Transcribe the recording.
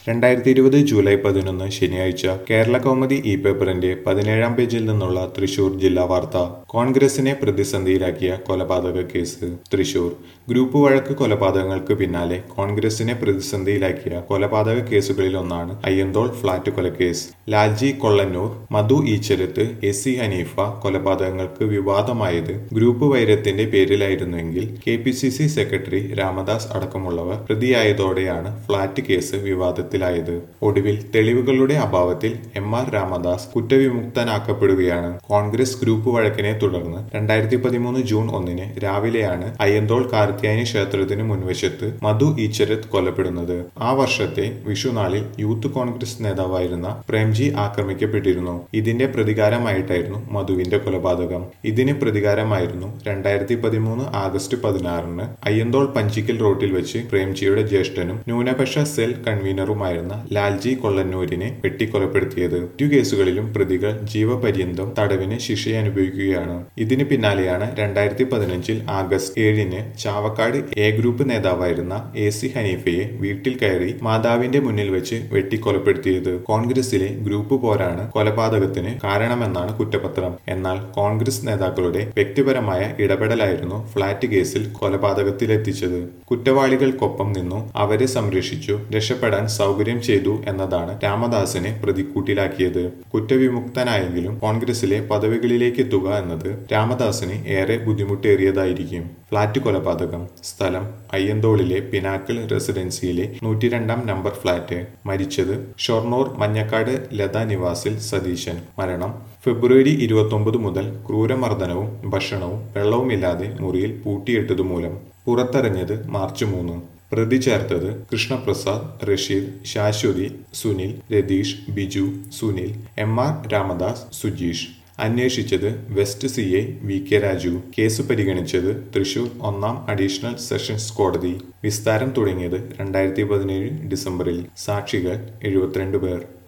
2020 July 11 ശനിയാഴ്ച Kerala Kaumudi E പേപ്പറിന്റെ 17-ാം പേജിൽ നിന്നുള്ള തൃശൂർ ജില്ലാ വാർത്ത. കോൺഗ്രസിനെ പ്രതിസന്ധിയിലാക്കിയ കൊലപാതക കേസ്. തൃശൂർ ഗ്രൂപ്പ് വഴക്ക് കൊലപാതകങ്ങൾക്ക് പിന്നാലെ കോൺഗ്രസിനെ പ്രതിസന്ധിയിലാക്കിയ കൊലപാതക കേസുകളിലൊന്നാണ് അയ്യന്തോൾ ഫ്ളാറ്റ് കൊലക്കേസ്. ലാൽജി കൊള്ളന്നൂർ, മധു ഈച്ചരത്ത്, എസി ഹനീഫ കൊലപാതകങ്ങൾക്ക് വിവാദമായത് ഗ്രൂപ്പ് വൈരത്തിന്റെ പേരിലായിരുന്നുവെങ്കിൽ KPCC സെക്രട്ടറി രാമദാസ് അടക്കമുള്ളവർ പ്രതിയായതോടെയാണ് ഫ്ളാറ്റ് കേസ് വിവാദത്തിലായത്. ഒടുവിൽ തെളിവുകളുടെ അഭാവത്തിൽ MR രാമദാസ് കുറ്റവിമുക്തനാക്കപ്പെടുകയാണ്. കോൺഗ്രസ് ഗ്രൂപ്പ് വഴക്കിനെ തുടർന്ന് 2013 ജൂൺ 1 രാവിലെയാണ് അയ്യന്തോൾ കാർത്യായനി ക്ഷേത്രത്തിന് മുൻവശത്ത് മധു ഈച്ചരത്ത് കൊല്ലപ്പെടുന്നത്. ആ വർഷത്തെ വിഷുനാളിൽ യൂത്ത് കോൺഗ്രസ് നേതാവായിരുന്ന പ്രേംജി ആക്രമിക്കപ്പെട്ടിരുന്നു. ഇതിന്റെ പ്രതികാരമായിട്ടായിരുന്നു മധുവിന്റെ കൊലപാതകം. ഇതിന് പ്രതികാരമായിരുന്നു 2013 ആഗസ്റ്റ് 16 അയ്യന്തോൾ പഞ്ചിക്കൽ റോട്ടിൽ വെച്ച് പ്രേംജിയുടെ ജ്യേഷ്ഠനും ന്യൂനപക്ഷ സെൽ കൺവീനറുമായിരുന്ന ലാൽജി കൊള്ളന്നൂരിനെ വെട്ടിക്കൊലപ്പെടുത്തിയത്. മറ്റു കേസുകളിലും പ്രതികൾ ജീവപര്യന്തം തടവിന് ശിക്ഷയനുഭവിക്കുകയാണ്. ഇതിന് പിന്നാലെയാണ് 2015 ആഗസ്റ്റ് 7 ചാവക്കാട് എ ഗ്രൂപ്പ് നേതാവായിരുന്ന AC ഹനീഫയെ വീട്ടിൽ കയറി മാതാവിന്റെ മുന്നിൽ വെച്ച് വെട്ടിക്കൊലപ്പെടുത്തിയത്. കോൺഗ്രസിലെ ഗ്രൂപ്പ് പോരാണ് കൊലപാതകത്തിന് കാരണമെന്നാണ് കുറ്റപത്രം. എന്നാൽ കോൺഗ്രസ് നേതാക്കളുടെ വ്യക്തിപരമായ ഇടപെടലായിരുന്നു ഫ്ളാറ്റ് കേസിൽ കൊലപാതകത്തിലെത്തിച്ചത്. കുറ്റവാളികൾക്കൊപ്പം നിന്നു, അവരെ സംരക്ഷിച്ചു, രക്ഷപ്പെടാൻ സൗകര്യം ചെയ്തു എന്നതാണ് രാമദാസിനെ പ്രതിക്കൂട്ടിലാക്കിയത്. കുറ്റവിമുക്തനായെങ്കിലും കോൺഗ്രസിലെ പദവികളിലേക്ക് എത്തുക എന്നത് രാമദാസിന് ഏറെ ബുദ്ധിമുട്ടേറിയതായിരിക്കും. ഫ്ളാറ്റ് കൊലപാതകം. സ്ഥലം അയ്യന്തോളിലെ പിനാക്കിൾ റെസിഡൻസിയിലെ 102-ാം നമ്പർ ഫ്ളാറ്റ്. മരിച്ചത് ഷൊർണൂർ മഞ്ഞക്കാട് ലത നിവാസിൽ സതീശൻ. മരണം ഫെബ്രുവരി 29 മുതൽ ക്രൂരമർദ്ദനവും ഭക്ഷണവും വെള്ളവുമില്ലാതെ മുറിയിൽ പൂട്ടിയിട്ടതുമൂലം. പുറത്തിറങ്ങിയത് മാർച്ച് 3. പ്രതി ചേർത്തത് കൃഷ്ണപ്രസാദ്, റഷീദ്, ശാശ്വതി, സുനിൽ, രതീഷ്, ബിജു, സുനിൽ, MR രാമദാസ്, സുജീഷ്. അന്വേഷിച്ചത് West CA VK Raju. Case പരിഗണിച്ചത് തൃശൂർ 1-ാം അഡീഷണൽ സെഷൻസ് കോടതി. വിസ്താരം തുടങ്ങിയത് 2017 ഡിസംബറിൽ. സാക്ഷികൾ 72 പേർ.